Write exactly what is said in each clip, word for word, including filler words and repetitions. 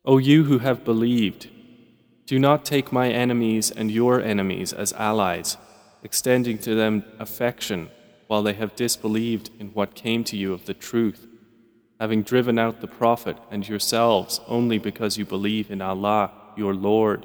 O you who have believed, do not take my enemies and your enemies as allies, extending to them affection while they have disbelieved in what came to you of the truth, having driven out the Prophet and yourselves only because you believe in Allah, your Lord.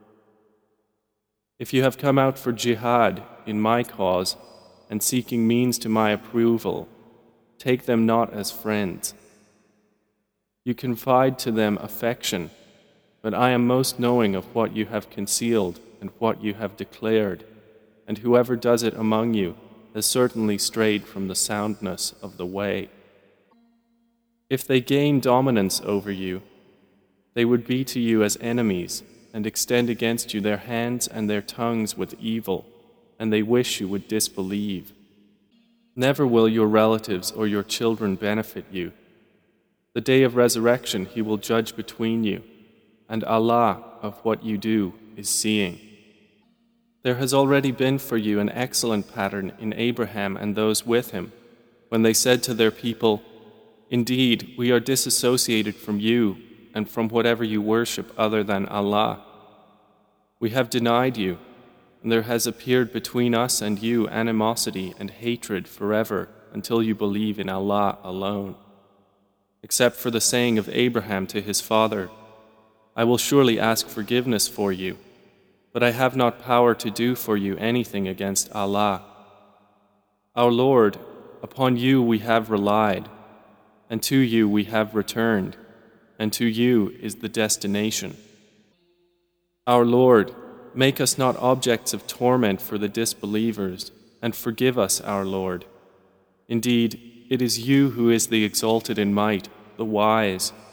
If you have come out for jihad in my cause and seeking means to my approval, take them not as friends. You confide to them affection, but I am most knowing of what you have concealed and what you have declared, and whoever does it among you has certainly strayed from the soundness of the way. If they gain dominance over you, they would be to you as enemies and extend against you their hands and their tongues with evil, and they wish you would disbelieve. Never will your relatives or your children benefit you. The day of resurrection He will judge between you, and Allah of what you do is seeing. There has already been for you an excellent pattern in Abraham and those with him, when they said to their people, "Indeed, we are disassociated from you and from whatever you worship other than Allah. We have denied you, and there has appeared between us and you animosity and hatred forever until you believe in Allah alone. Except for the saying of Abraham to his father, 'I will surely ask forgiveness for you, but I have not power to do for you anything against Allah. Our Lord, upon you we have relied, and to you we have returned, and to you is the destination. Our Lord, make us not objects of torment for the disbelievers, and forgive us, our Lord. Indeed, it is you who is the exalted in might, the wise.'"